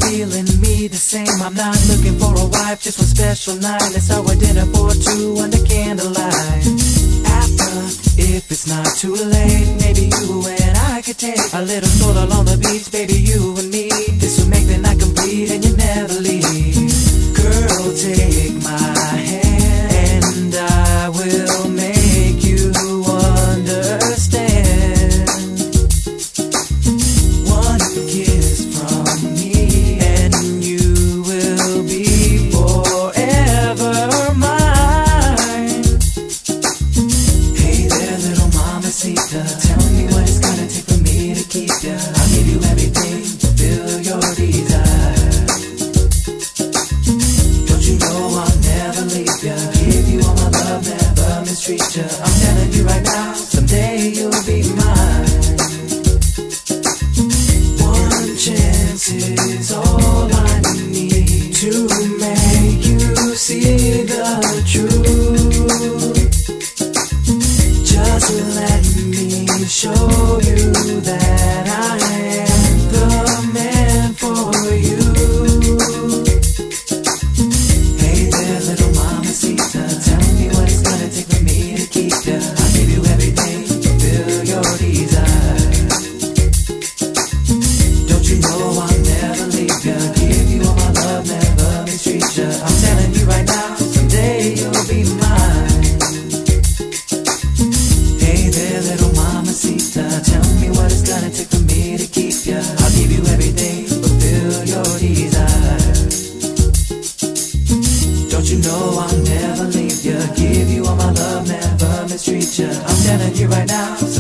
feeling me the same. I'm not looking for a wife, just one special night. Let's have a dinner for two under candlelight. After, if it's not too late, maybe you and I could take a little stroll along the beach. Baby, you and me, this will make the night complete and you never leave. Girl, take my hand and I will make you understand. One kiss from me and you will be forever mine. Hey there, little mamacita, tell me what it's gonna take for me to keep ya. I'll give you everything, fulfill your desire. Don't you know I'll never leave ya? Give you all my love, never mistreat ya. I'm telling you right now, someday you'll be mine. One chance is all I need to make you see the truth. Just let me show you that I am the man for you. Hey there, little mamacita, tell me what it's gonna take for me to keep ya. I'll give you everything, fulfill your desire. Don't you know I'll never leave ya? Give you all my love, never mistreat ya. I'm telling you right now, someday you'll be mine. Hey there, little mamacita, tell me what it's gonna take for me to keep ya. I'll give you everything, fulfill your desire. Don't you know I'll never leave ya? Give you all my love, never mistreat ya. I'm telling you right now.